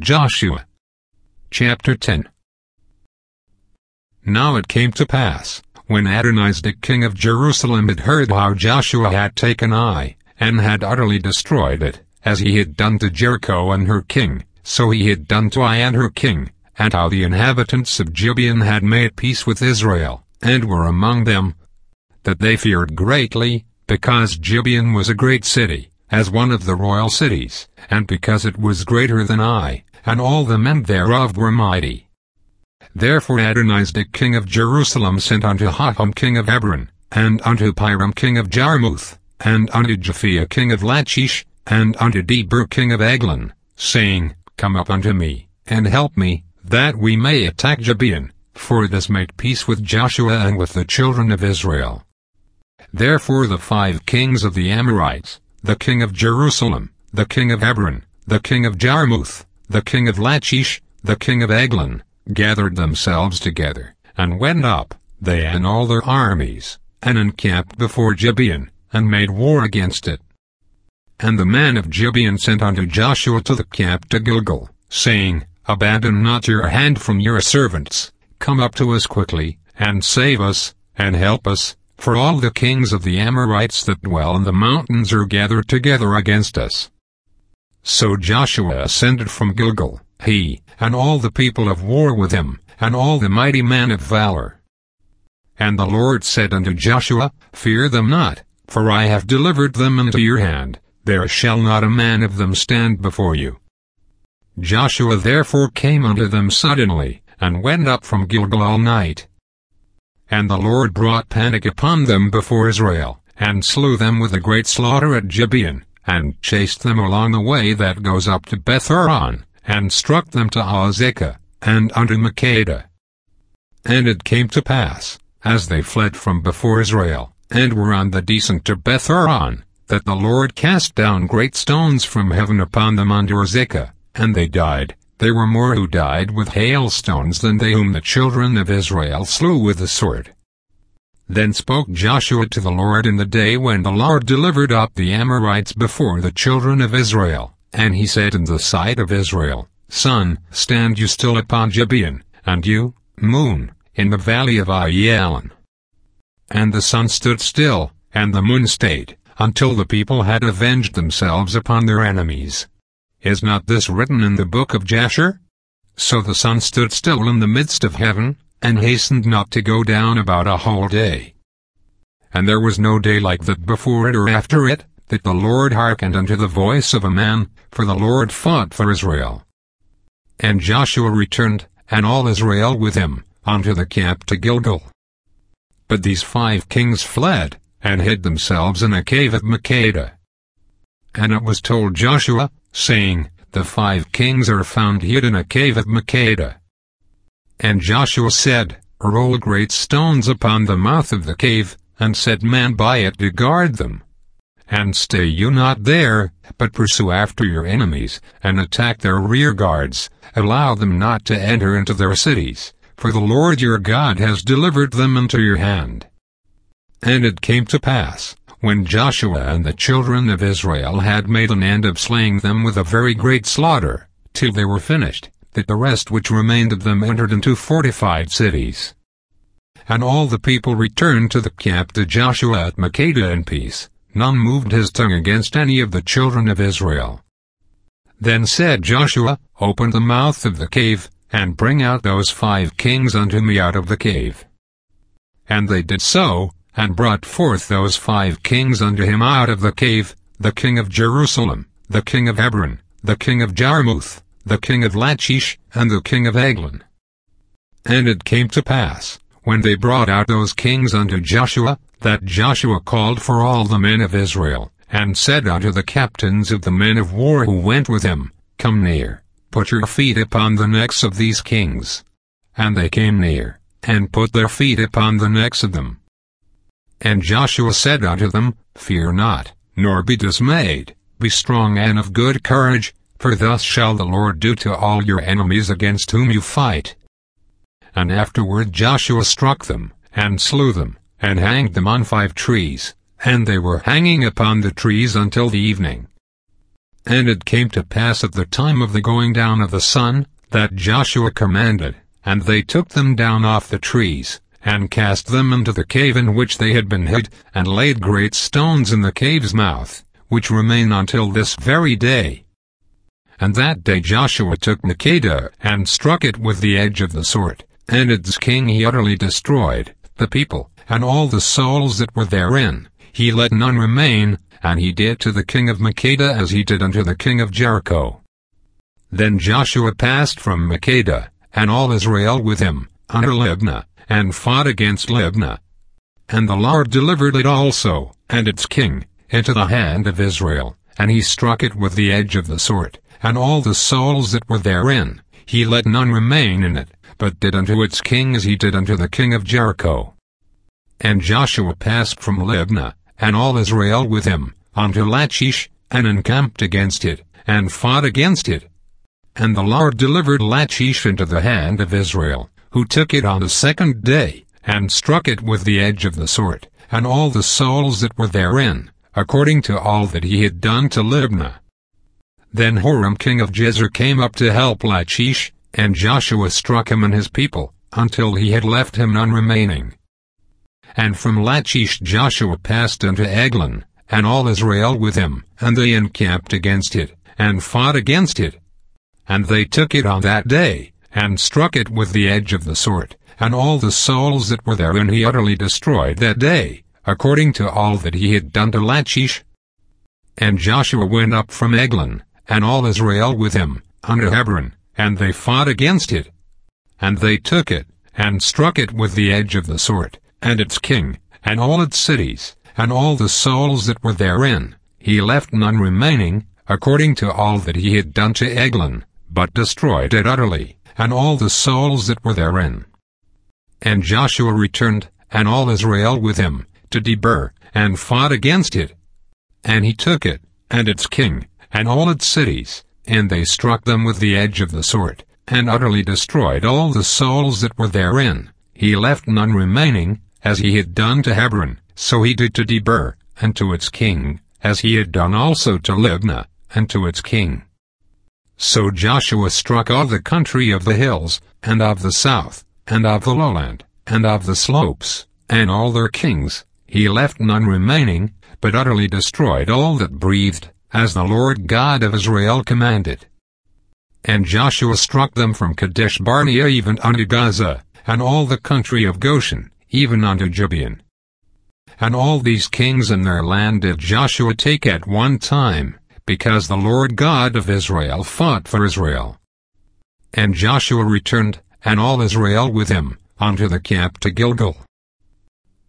Joshua chapter 10. Now it came to pass, when Adonizedek king of Jerusalem had heard how Joshua had taken Ai, and had utterly destroyed it, as he had done to Jericho and her king, so he had done to Ai and her king, and how the inhabitants of Gibeon had made peace with Israel, and were among them, that they feared greatly, because Gibeon was a great city, as one of the royal cities, and because it was greater than Ai, and all the men thereof were mighty. Therefore Adonizedek king of Jerusalem sent unto Hotham king of Hebron, and unto Piram king of Jarmuth, and unto Japhia king of Lachish, and unto Debir king of Eglon, saying, Come up unto me, and help me, that we may attack Gibeon, for this made peace with Joshua and with the children of Israel. Therefore the 5 kings of the Amorites, the king of Jerusalem, the king of Hebron, the king of Jarmuth, the king of Lachish, the king of Eglon, gathered themselves together, and went up, they and all their armies, and encamped before Gibeon, and made war against it. And the men of Gibeon sent unto Joshua to the camp to Gilgal, saying, Abandon not your hand from your servants, come up to us quickly, and save us, and help us, for all the kings of the Amorites that dwell in the mountains are gathered together against us. So Joshua ascended from Gilgal, he, and all the people of war with him, and all the mighty men of valor. And the Lord said unto Joshua, Fear them not, for I have delivered them into your hand, there shall not a man of them stand before you. Joshua therefore came unto them suddenly, and went up from Gilgal all night. And the Lord brought panic upon them before Israel, and slew them with a great slaughter at Gibeon, and chased them along the way that goes up to Beth-horon, and struck them to Azekah, and unto Makkedah. And it came to pass, as they fled from before Israel, and were on the descent to Beth-horon, that the Lord cast down great stones from heaven upon them unto Azekah, and they died. There were more who died with hailstones than they whom the children of Israel slew with the sword. Then spoke Joshua to the Lord in the day when the Lord delivered up the Amorites before the children of Israel, and he said in the sight of Israel, Sun, stand you still upon Gibeon, and you, moon, in the valley of Aiyalon. And the sun stood still, and the moon stayed, until the people had avenged themselves upon their enemies. Is not this written in the book of Jasher? So the sun stood still in the midst of heaven, and hastened not to go down about a whole day. And there was no day like that before it or after it, that the Lord hearkened unto the voice of a man, for the Lord fought for Israel. And Joshua returned, and all Israel with him, unto the camp to Gilgal. But these 5 kings fled, and hid themselves in a cave at Makkedah. And it was told Joshua, saying, The 5 kings are found hid in a cave at Makkedah. And Joshua said, Roll great stones upon the mouth of the cave, and set men by it to guard them. And stay you not there, but pursue after your enemies, and attack their rear guards, allow them not to enter into their cities, for the Lord your God has delivered them into your hand. And it came to pass, when Joshua and the children of Israel had made an end of slaying them with a very great slaughter, till they were finished, that the rest which remained of them entered into fortified cities. And all the people returned to the camp to Joshua at Makkedah in peace, none moved his tongue against any of the children of Israel. Then said Joshua, Open the mouth of the cave, and bring out those 5 kings unto me out of the cave. And they did so, and brought forth those 5 kings unto him out of the cave, the king of Jerusalem, the king of Hebron, the king of Jarmuth, the king of Lachish, and the king of Eglon. And it came to pass, when they brought out those kings unto Joshua, that Joshua called for all the men of Israel, and said unto the captains of the men of war who went with him, Come near, put your feet upon the necks of these kings. And they came near, and put their feet upon the necks of them. And Joshua said unto them, Fear not, nor be dismayed, be strong and of good courage, for thus shall the Lord do to all your enemies against whom you fight. And afterward Joshua struck them, and slew them, and hanged them on 5 trees, and they were hanging upon the trees until the evening. And it came to pass at the time of the going down of the sun, that Joshua commanded, and they took them down off the trees, and cast them into the cave in which they had been hid, and laid great stones in the cave's mouth, which remain until this very day. And that day Joshua took Makkedah, and struck it with the edge of the sword, and its king he utterly destroyed, the people, and all the souls that were therein, he let none remain, and he did to the king of Makkedah as he did unto the king of Jericho. Then Joshua passed from Makkedah, and all Israel with him, unto Libnah, and fought against Libnah. And the Lord delivered it also, and its king, into the hand of Israel, and he struck it with the edge of the sword, and all the souls that were therein, he let none remain in it, but did unto its king as he did unto the king of Jericho. And Joshua passed from Libnah, and all Israel with him, unto Lachish, and encamped against it, and fought against it. And the Lord delivered Lachish into the hand of Israel, who took it on the second day, and struck it with the edge of the sword, and all the souls that were therein, according to all that he had done to Libnah. Then Horam king of Gezer came up to help Lachish, and Joshua struck him and his people, until he had left him none remaining. And from Lachish Joshua passed unto Eglon, and all Israel with him, and they encamped against it, and fought against it. And they took it on that day, and struck it with the edge of the sword, and all the souls that were therein he utterly destroyed that day, according to all that he had done to Lachish. And Joshua went up from Eglon, and all Israel with him, unto Hebron, and they fought against it. And they took it, and struck it with the edge of the sword, and its king, and all its cities, and all the souls that were therein, he left none remaining, according to all that he had done to Eglon, but destroyed it utterly, and all the souls that were therein. And Joshua returned, and all Israel with him, to Debir, and fought against it. And he took it, and its king, and all its cities, and they struck them with the edge of the sword, and utterly destroyed all the souls that were therein. He left none remaining, as he had done to Hebron, so he did to Debir, and to its king, as he had done also to Libnah, and to its king. So Joshua struck all the country of the hills, and of the south, and of the lowland, and of the slopes, and all their kings. He left none remaining, but utterly destroyed all that breathed, as the Lord God of Israel commanded. And Joshua struck them from Kadesh Barnea even unto Gaza, and all the country of Goshen, even unto Gibeon. And all these kings and their land did Joshua take at one time, because the Lord God of Israel fought for Israel. And Joshua returned, and all Israel with him, unto the camp to Gilgal.